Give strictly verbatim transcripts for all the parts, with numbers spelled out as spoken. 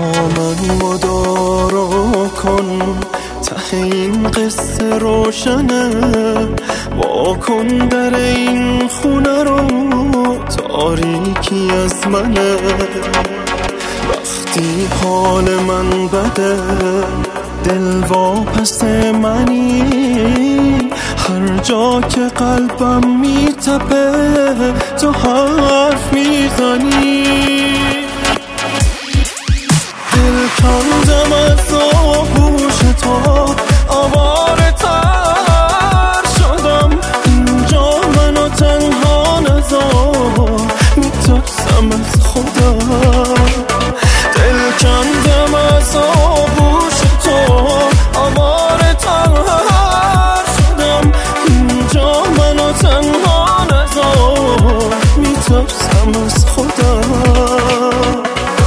من مدارا کن، ته این قصه روشنه، وا کن در این خونه رو، تاریکی از منه. وقتی حال من بده، دل واپس منی، هر جا که قلبم میتپه تو حرف میزنی. دل کندم از آغوش تو، آواره تر شدم، اینجا منو تنها نذار، میترسم از خودم. دل کندم از آغوش تو، آواره تر شدم، اینجا منو تنها نذار، میترسم از خودم.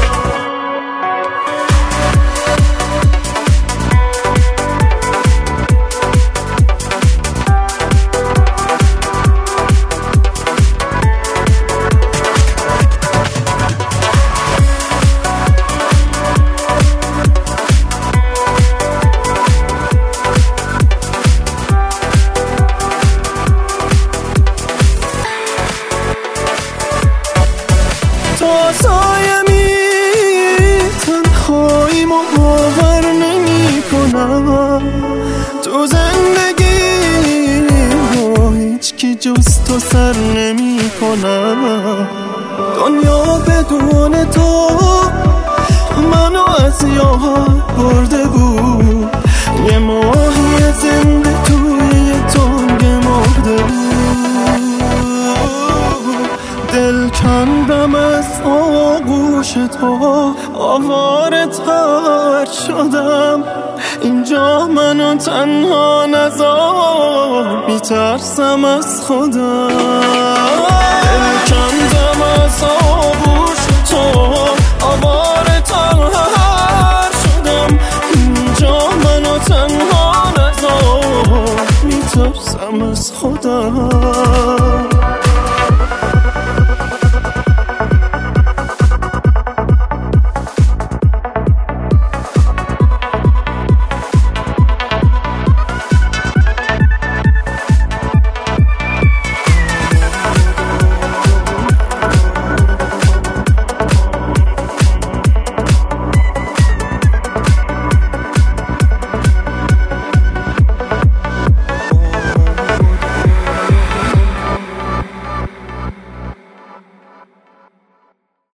سایمی تنهایی باور نمی کنم، تو زندگی با هیچ کی جز تو سر نمی کنم. دنیا بدون تو منو از یاد برده بود، یه ماهی زنده توی یه تنگ مرده بود. دل کندم از آغوش تو، آواره تر شدم، اینجا منو تنها نذار، میترسم از خودم. دل کندم از آغوش تو، آواره تر شدم، اینجا منو تنها نذار، میترسم از خودم.